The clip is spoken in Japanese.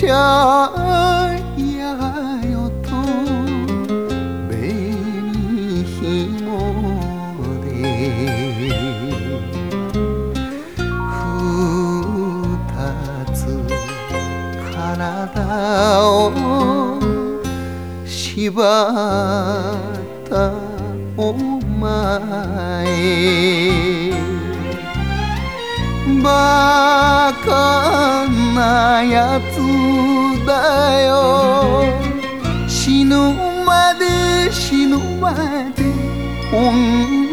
ちゃやよと紅ひもで二つ体を縛ったお前バカなやつだよ死ぬまで死ぬまで